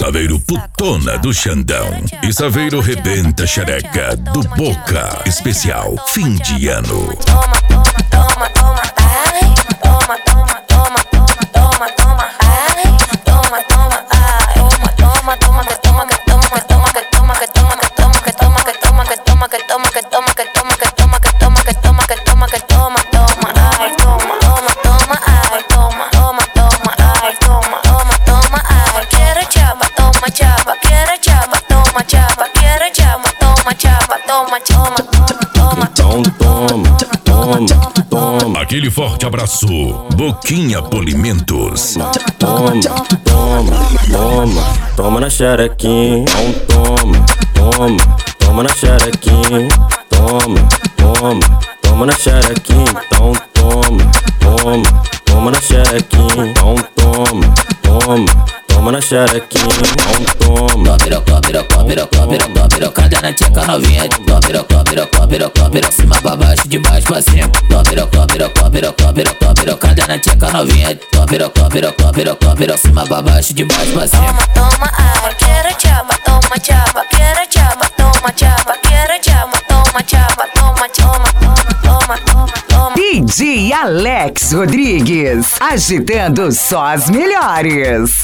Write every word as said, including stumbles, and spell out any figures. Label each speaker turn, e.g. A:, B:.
A: Saveiro putona do Xandão. E Saveiro rebenta xereca do Boca. Especial fim de ano.
B: Toma, toma, toma, toma, ai. Toma, toma, toma, toma, toma, toma, ai. Toma, toma, ai. Toma, toma, toma, que toma, que toma, que toma, que toma, que toma, que toma, que toma, que toma, que toma, que toma, que toma, que toma, que toma, que toma, que toma, que toma, que toma, toma, ai. Toma, toma, toma, ai. Toma, toma, toma, ai. Toma, toma, toma, ai. Quero chapa, toma chapa, quero chapa, toma chapa, quero chapa, toma chapa, toma, toma, toma,
C: Então toma, toma, toma.
A: Aquele forte abraço. Boquinha Polimentos.
C: Toma, toma, toma, toma na xerequinha. Então toma, toma, toma na xerequinha. Toma, toma, toma na xerequinha. Então toma, toma, toma na xerequinha. Então toma, toma, toma na xerequinha. Então toma.
D: Pirocó, pirocó, pirocó, pirocó, pirocada na tcheca novinha. Pirocó, pirocó, pirocó, pirocó, cima pra baixo, de baixo pra cima. Pirocó, pirocó, pirocó, pirocó, pirocada na tcheca novinha. Pirocó, pirocó, pirocó, pirocó, cima pra baixo, de baixo pra cima.
B: toma, toma, ai. Quero chapa, toma chapa, quero chapa, toma chapa, quero chapa, toma chapa, toma, toma, toma, toma, toma.
E: D J Alex Rodrigues, agitando só as melhores.